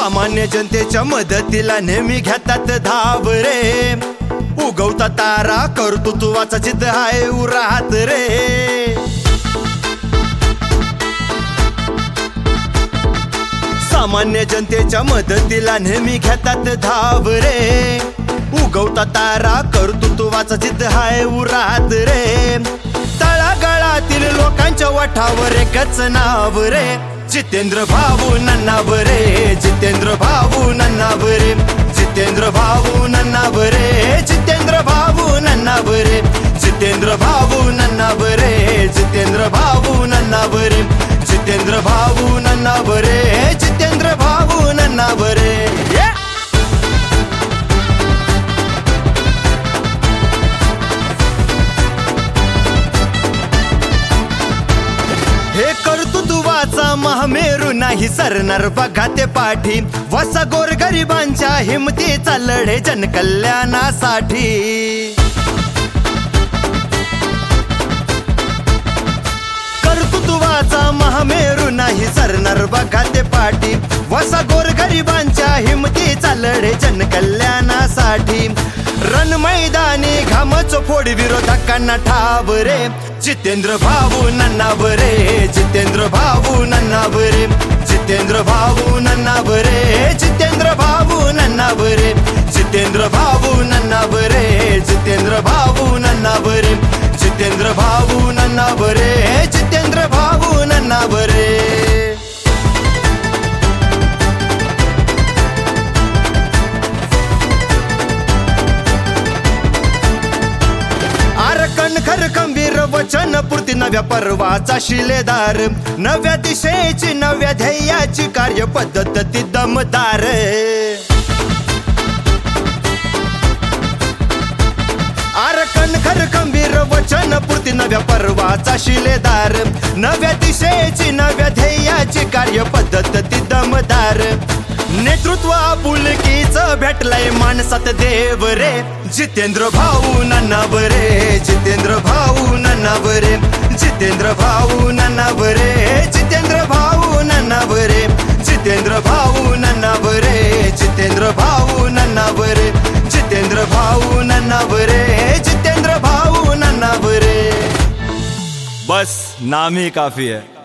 सामान्य जनतेच्या मदतीला नेहमी घेतात धाव रे, उगवता तारा कर्तृत्वाचा जिद्द हाय उरात रे। सामान्य जनतेच्या मदतीला नेहमी घेतात धाव रे, उगवता तारा कर्तृत्वाचा जिद्द हाय उरात रे। तळागाळातील लोकांच्या वठावर एकच नाव रे, जितेंद्र भाऊ नन्नाव रे, जितेंद्र भाऊ नन्नाव रे, जितेंद्र भाऊ नन्नाव रे, जितेंद्र भाऊ नन्नाव रे, जितेंद्र भाऊ नन्नाव रे, जितेंद्र भाऊ नन्नाव रे, जितेंद्र भाऊ नन्नाव रे, जितेंद्र भाऊ नन्नाव रे। हे कर्तृत्वाचा महामेरू नाही सरणार बघा ते पाठी, वसा गोरगरिबांच्या हिमतीचा लढे जनकल्याणासाठी। कर्तृत्वाचा महामेरू नाही सरणार बघा ते पाठी, वसा गोरगरिबांच्या हिमतीचा लढे जनकल्याणासाठी। रण मैदानी घामच फोड विरोधकांना ठाव रे, जितेंद्र भाऊ नन्नाव रे, जितेंद्र भाऊ नन्नाव रे, जितेंद्र भाऊ नन्नाव रे, जितेंद्र भाऊ नन्नाव रे, जितेंद्र भाऊ नन्नाव रे, जितेंद्र भाऊ नन्नाव रे, जितेंद्र भाऊ नन्नाव रे, जितेंद्र भाऊ नन्नाव रे। खर खंबीर वचन पूर्ती नव्या पर्वाचा शिलेदार, नव्या दिशेची नव्या ध्येयाची कार्यपद्धत ती दमदार। आरकन खर खंबीर वचन पूर्ती नव्या पर्वाचा शिलेदार, नव्या दिशेची नव्या ध्येयाची कार्यपद्धत ती दमदार। नेतृत्व आपुलकीच भेटलंय माणसात देव रे, जितेंद्र भाऊ नन्नाव रे, जितेंद्र भाऊ नन्नाव रे, जितेंद्र भाऊ नन्नाव रे, जितेंद्र भाऊ नन्नाव रे, जितेंद्र भाऊ नन्नाव रे, जितेंद्र भाऊ नन्नाव रे, जितेंद्र भाऊ नन्नाव रे, जितेंद्र भाऊ नन्नाव रे। बस नाम ही काफी है।